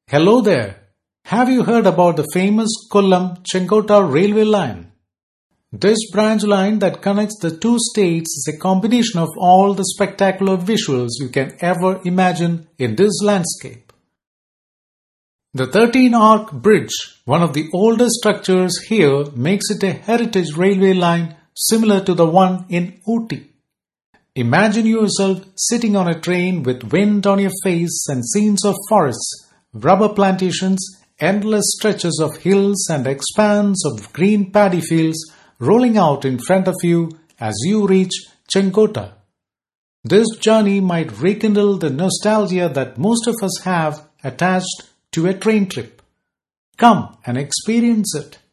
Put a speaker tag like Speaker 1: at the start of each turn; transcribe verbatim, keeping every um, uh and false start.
Speaker 1: Hello there. Have you heard about the famous Kollam-Chenkota railway line? This branch line that connects the two states is a combination of all the spectacular visuals you can ever imagine in this landscape. The thirteen-arc bridge, one of the oldest structures here, makes it a heritage railway line similar to the one in Ooty. Imagine yourself sitting on a train with wind on your face and scenes of forests, rubber plantations, endless stretches of hills and expanse of green paddy fields rolling out in front of you as you reach Chenkota. This journey might rekindle the nostalgia that most of us have attached to a train trip. Come and experience it.